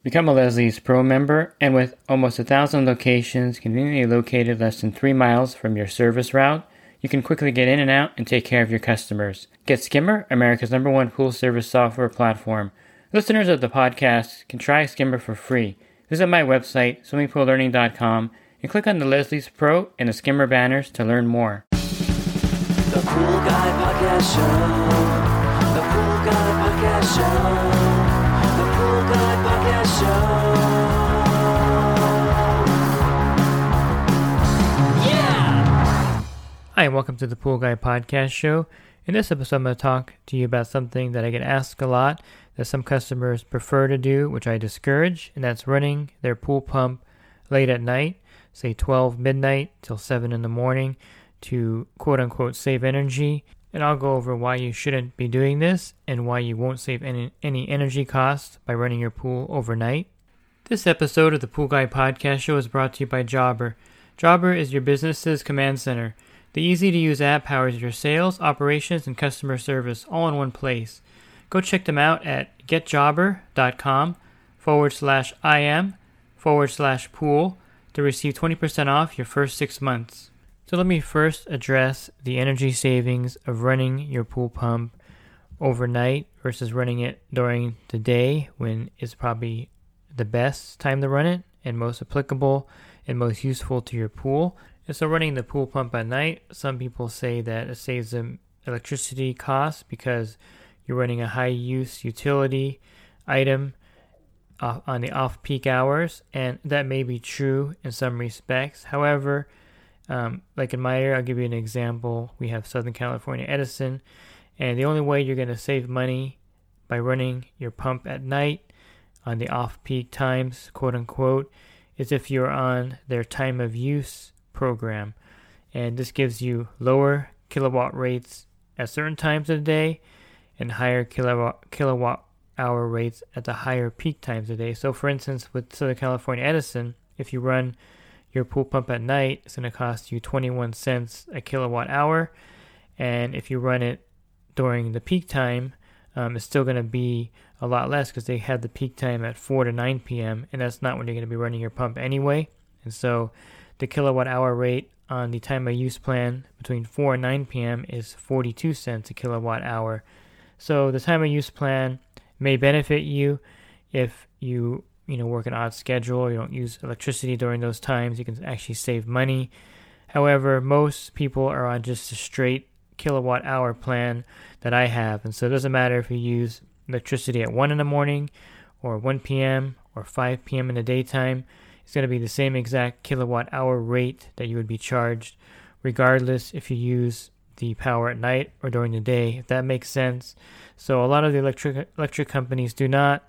Become a Leslie's Pro member, and with almost 1,000 locations conveniently located less than 3 miles from your service route, you can quickly get in and out and take care of your customers. Get Skimmer, America's #1 pool service software platform. Listeners of the podcast can try Skimmer for free. Visit my website, swimmingpoollearning.com, and click on the Leslie's Pro and the Skimmer banners to learn more. The Pool Guy Podcast Show. The Pool Guy Podcast Show. The Pool Guy Podcast Show. Yeah! Hi, and welcome to the Pool Guy Podcast Show. In this episode, I'm going to talk to you about something that I get asked a lot that some customers prefer to do, which I discourage, and that's running their pool pump late at night, say 12 midnight till 7 in the morning, to quote-unquote save energy. And I'll go over why you shouldn't be doing this and why you won't save any energy costs by running your pool overnight. This episode of the Pool Guy Podcast Show is brought to you by Jobber. Jobber is your business's command center. The easy-to-use app powers your sales, operations, and customer service all in one place. Go check them out at getjobber.com/im/pool to receive 20% off your first 6 months. So let me first address the energy savings of running your pool pump overnight versus running it during the day when it's probably the best time to run it and most applicable and most useful to your pool. And so running the pool pump at night, some people say that it saves them electricity costs because you're running a high-use utility item on the off-peak hours, and that may be true in some respects. However, like in my area, I'll give you an example. We have Southern California Edison, and the only way you're going to save money by running your pump at night on the off-peak times, quote-unquote, is if you're on their time of use program. And this gives you lower kilowatt rates at certain times of the day and higher kilowatt hour rates at the higher peak times of the day. So for instance, with Southern California Edison, if you run your pool pump at night, it's going to cost you 21 cents a kilowatt hour. And if you run it during the peak time, it's still going to be a lot less because they have the peak time at 4 to 9 p.m. And that's not when you're going to be running your pump anyway. And so the kilowatt hour rate on the time of use plan between 4 and 9 p.m. is 42 cents a kilowatt hour. So the time of use plan may benefit you if you work an odd schedule, you don't use electricity during those times, you can actually save money. However, most people are on just a straight kilowatt hour plan that I have. And so it doesn't matter if you use electricity at 1 in the morning or 1 p.m. or 5 p.m. in the daytime. It's going to be the same exact kilowatt hour rate that you would be charged regardless if you use the power at night or during the day, if that makes sense. So a lot of the electric companies do not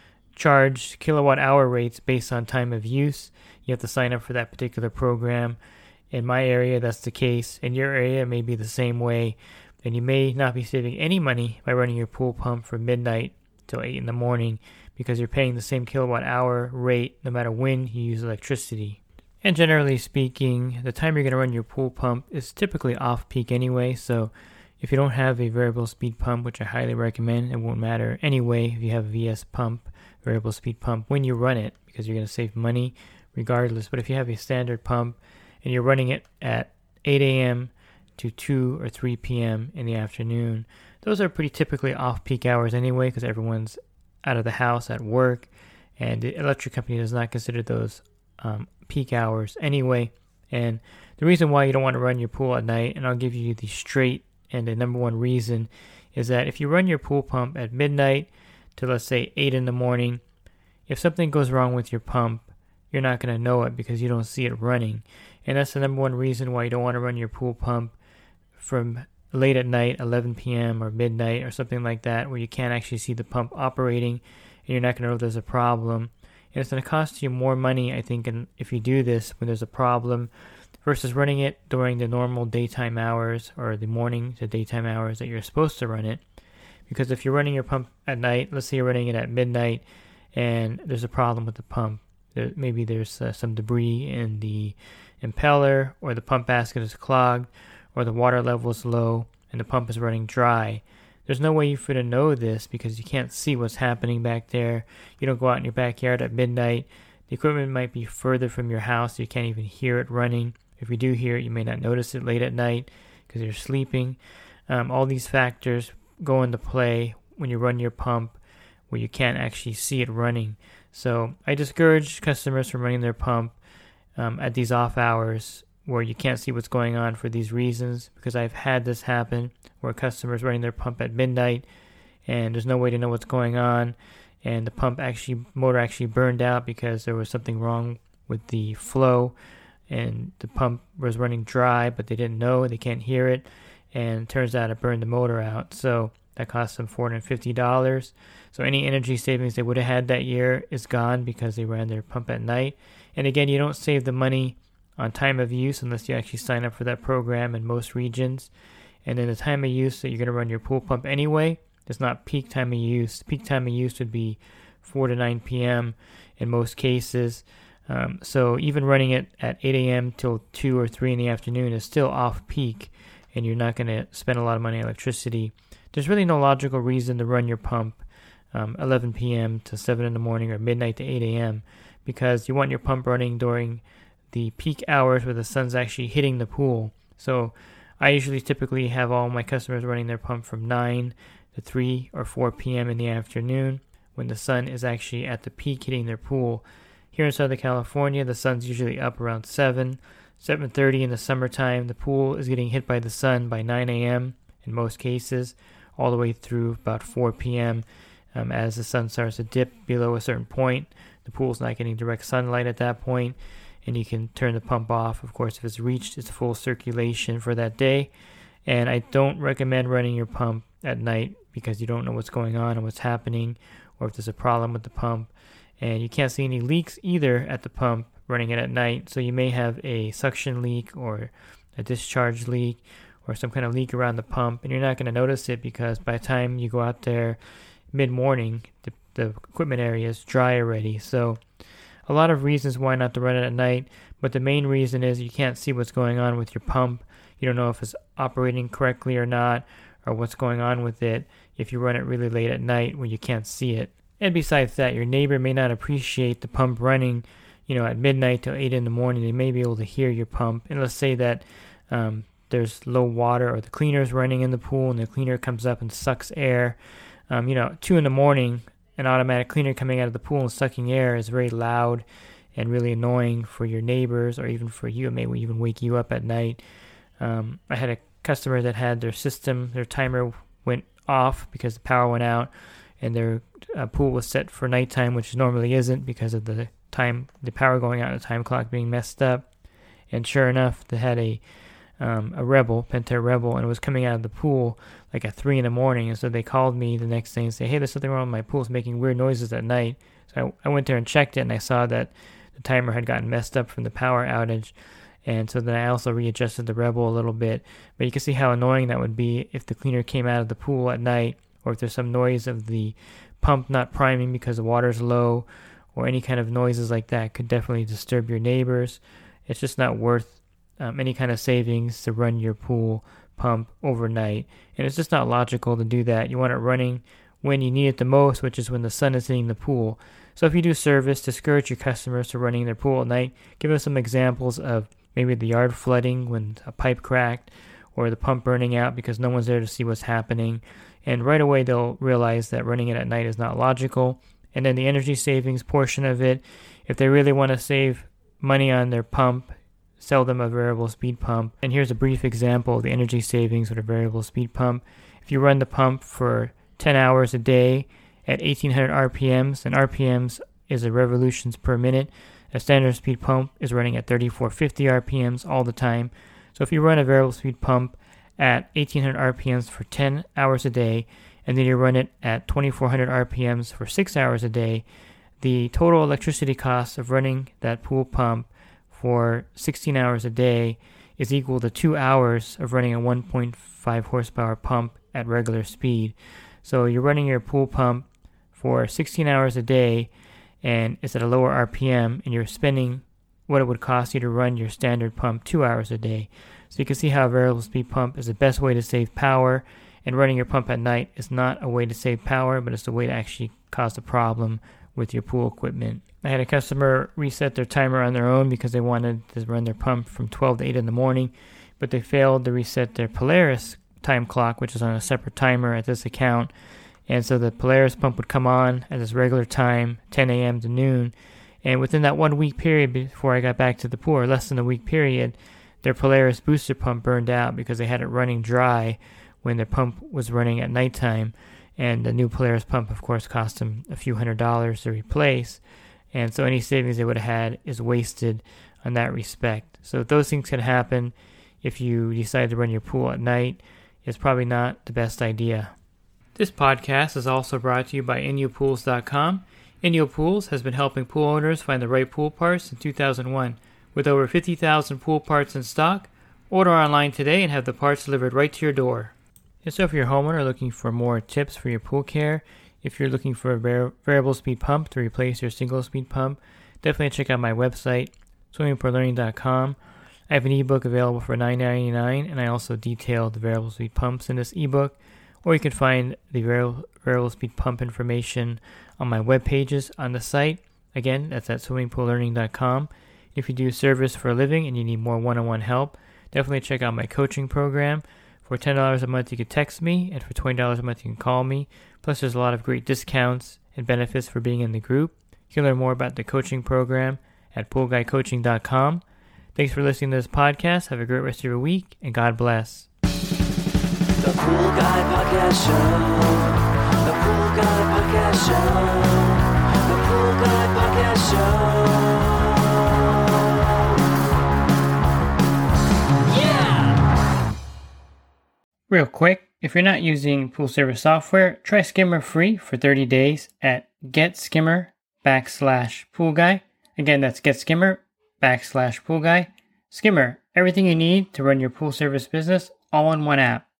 charge kilowatt hour rates based on time of use. You have to sign up for that particular program. In my area, that's the case. In your area, it may be the same way. And you may not be saving any money by running your pool pump from midnight till 8 in the morning because you're paying the same kilowatt hour rate no matter when you use electricity. And generally speaking, the time you're going to run your pool pump is typically off-peak anyway, so if you don't have a variable speed pump, which I highly recommend, it won't matter anyway if you have a VS pump, variable speed pump, when you run it, because you're going to save money regardless. But if you have a standard pump and you're running it at 8 a.m. to 2 or 3 p.m. in the afternoon, those are pretty typically off-peak hours anyway because everyone's out of the house at work, and the electric company does not consider those peak hours anyway. And the reason why you don't want to run your pool at night, and I'll give you the straight and the number one reason, is that if you run your pool pump at midnight to let's say 8 in the morning, if something goes wrong with your pump, you're not going to know it because you don't see it running. And that's the number one reason why you don't want to run your pool pump from late at night, 11 p.m. or midnight or something like that, where you can't actually see the pump operating and you're not going to know if there's a problem. And it's going to cost you more money, I think, if you do this when there's a problem versus running it during the normal daytime hours or the morning to daytime hours that you're supposed to run it. Because if you're running your pump at night, let's say you're running it at midnight and there's a problem with the pump. Maybe there's some debris in the impeller, or the pump basket is clogged, or the water level is low and the pump is running dry. There's no way for you to know this because you can't see what's happening back there. You don't go out in your backyard at midnight. The equipment might be further from your house, so you can't even hear it running. If you do hear it, you may not notice it late at night because you're sleeping. All these factors go into play when you run your pump where you can't actually see it running. So I discourage customers from running their pump at these off hours where you can't see what's going on for these reasons, because I've had this happen where customers running their pump at midnight and there's no way to know what's going on, and the motor actually burned out because there was something wrong with the flow, and the pump was running dry, but they didn't know, they can't hear it, and it turns out it burned the motor out. So that cost them $450. So any energy savings they would have had that year is gone because they ran their pump at night. And again, you don't save the money on time of use unless you actually sign up for that program in most regions. And then the time of use that you're going to run your pool pump anyway, it's not peak time of use. Peak time of use would be 4 to 9 p.m. in most cases. So even running it at 8 a.m. till 2 or 3 in the afternoon is still off peak, and you're not going to spend a lot of money on electricity. There's really no logical reason to run your pump 11 p.m. to 7 in the morning or midnight to 8 a.m. because you want your pump running during the peak hours where the sun's actually hitting the pool. So I typically have all my customers running their pump from 9 to 3 or 4 p.m. in the afternoon when the sun is actually at the peak hitting their pool. Here in Southern California, the sun's usually up around 7:30 in the summertime. The pool is getting hit by the sun by 9 a.m. in most cases, all the way through about 4 p.m. As the sun starts to dip below a certain point, the pool's not getting direct sunlight at that point, and you can turn the pump off, of course, if it's reached its full circulation for that day. And I don't recommend running your pump at night because you don't know what's going on and what's happening, or if there's a problem with the pump. And you can't see any leaks either at the pump running it at night, so you may have a suction leak or a discharge leak or some kind of leak around the pump, and you're not going to notice it because by the time you go out there mid-morning, the equipment area is dry already. So a lot of reasons why not to run it at night, but the main reason is you can't see what's going on with your pump. You don't know if it's operating correctly or not, or what's going on with it if you run it really late at night when you can't see it. And besides that, your neighbor may not appreciate the pump running, at midnight till 8 in the morning. They may be able to hear your pump. And let's say that there's low water or the cleaner's running in the pool and the cleaner comes up and sucks air. 2 in the morning, an automatic cleaner coming out of the pool and sucking air is very loud and really annoying for your neighbors or even for you. It may even wake you up at night. I had a customer that had their timer went off because the power went out, and their pool was set for nighttime, which normally isn't because of the power going out and the time clock being messed up. And sure enough, they had a Pentair Rebel, and it was coming out of the pool like at 3 in the morning. And so they called me the next day and say, hey, there's something wrong with my pool. It's making weird noises at night. So I went there and checked it, and I saw that the timer had gotten messed up from the power outage. And so then I also readjusted the Rebel a little bit. But you can see how annoying that would be if the cleaner came out of the pool at night, or if there's some noise of the pump not priming because the water's low, or any kind of noises like that could definitely disturb your neighbors. It's just not worth any kind of savings to run your pool pump overnight. And it's just not logical to do that. You want it running when you need it the most, which is when the sun is hitting the pool. So if you do service, discourage your customers to running their pool at night. Give us some examples of maybe the yard flooding when a pipe cracked, or the pump burning out because no one's there to see what's happening. And right away they'll realize that running it at night is not logical. And then the energy savings portion of it, if they really want to save money on their pump, sell them a variable speed pump. And here's a brief example of the energy savings with a variable speed pump. If you run the pump for 10 hours a day at 1800 RPMs, and RPMs is a revolutions per minute, a standard speed pump is running at 3450 RPMs all the time. So if you run a variable speed pump at 1800 RPMs for 10 hours a day, and then you run it at 2400 RPMs for 6 hours a day, the total electricity cost of running that pool pump for 16 hours a day is equal to 2 hours of running a 1.5 horsepower pump at regular speed. So you're running your pool pump for 16 hours a day, and it's at a lower RPM, and you're spending what it would cost you to run your standard pump 2 hours a day. So you can see how a variable speed pump is the best way to save power And running your pump at night is not a way to save power, but it's a way to actually cause a problem with your pool equipment. I had a customer reset their timer on their own because they wanted to run their pump from 12 to 8 in the morning, but they failed to reset their Polaris time clock, which is on a separate timer at this account. And so the Polaris pump would come on at its regular time, 10 a.m. to noon. And within that 1 week period before I got back to the pool, or less than a week period, their Polaris booster pump burned out because they had it running dry when their pump was running at nighttime. And the new Polaris pump, of course, cost them a few $100s to replace. And so any savings they would have had is wasted on that respect. So those things can happen if you decide to run your pool at night. It's probably not the best idea. This podcast is also brought to you by InyoPools.com. Inyo Pools has been helping pool owners find the right pool parts since 2001. With over 50,000 pool parts in stock, order online today and have the parts delivered right to your door. And so if you're a homeowner looking for more tips for your pool care, if you're looking for a variable speed pump to replace your single speed pump, definitely check out my website, swimmingpoollearning.com. I have an ebook available for $9.99, and I also detail the variable speed pumps in this ebook. Or you can find the variable speed pump information on my web pages on the site. Again, that's at swimmingpoollearning.com. If you do service for a living and you need more one-on-one help, definitely check out my coaching program. For $10 a month, you can text me, and for $20 a month, you can call me. Plus, there's a lot of great discounts and benefits for being in the group. You can learn more about the coaching program at poolguycoaching.com. Thanks for listening to this podcast. Have a great rest of your week, and God bless. The Pool Guy Podcast Show. The Pool Guy Podcast Show. The Pool Guy Podcast Show. Yeah! Real quick, if you're not using pool service software, try Skimmer free for 30 days at getskimmer.com/poolguy. Again, that's getskimmer.com/poolguy. Skimmer, everything you need to run your pool service business all in one app.